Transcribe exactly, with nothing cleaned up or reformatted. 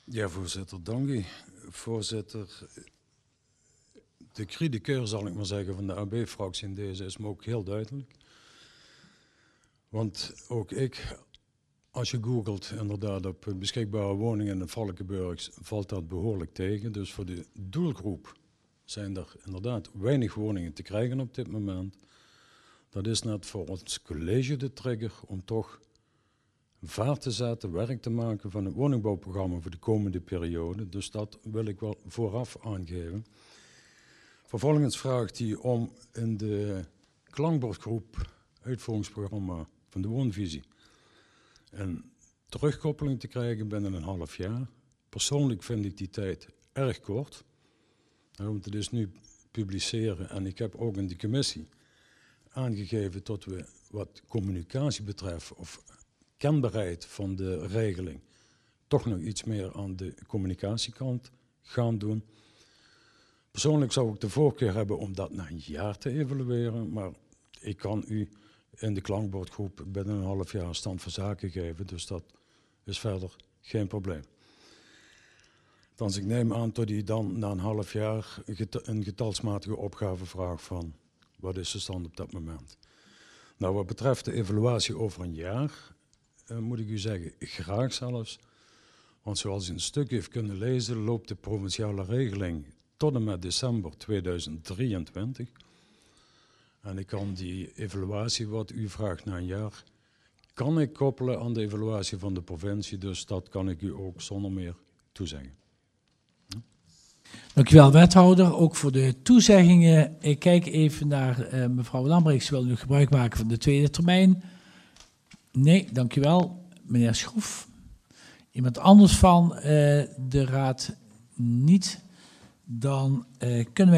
Ja, voorzitter, dank u. Voorzitter, de cri de cœur, zal ik maar zeggen, van de A B-fractie in deze is me ook heel duidelijk. Want ook ik, als je googelt inderdaad op beschikbare woningen in Valkenburg, valt dat behoorlijk tegen. Dus voor de doelgroep zijn er inderdaad weinig woningen te krijgen op dit moment. Dat is net voor ons college de trigger om toch vaart te zetten, werk te maken van het woningbouwprogramma voor de komende periode. Dus dat wil ik wel vooraf aangeven. Vervolgens vraagt hij om in de klankbordgroep uitvoeringsprogramma van de woonvisie een terugkoppeling te krijgen binnen een half jaar. Persoonlijk vind ik die tijd erg kort. Want het is nu publiceren en ik heb ook in de commissie aangegeven dat we wat communicatie betreft of kenbaarheid van de regeling toch nog iets meer aan de communicatiekant gaan doen. Persoonlijk zou ik de voorkeur hebben om dat na een jaar te evalueren, maar ik kan u in de klankbordgroep binnen een half jaar stand van zaken geven, dus dat is verder geen probleem. Dan ik neem aan dat u dan na een half jaar een getalsmatige opgave vraagt van wat is de stand op dat moment. Nou, wat betreft de evaluatie over een jaar, uh, moet ik u zeggen, graag zelfs. Want zoals u een stuk heeft kunnen lezen, loopt de provinciale regeling tot en met december tweeduizend drieëntwintig. En ik kan die evaluatie, wat u vraagt na een jaar, kan ik koppelen aan de evaluatie van de provincie. Dus dat kan ik u ook zonder meer toezeggen. Dank u wel, wethouder, ook voor de toezeggingen. Ik kijk even naar uh, mevrouw Lambrechts. Wil u gebruik maken van de tweede termijn? Nee, dank u wel. Meneer Schroef. Iemand anders van uh, de raad niet? Dan uh, kunnen wij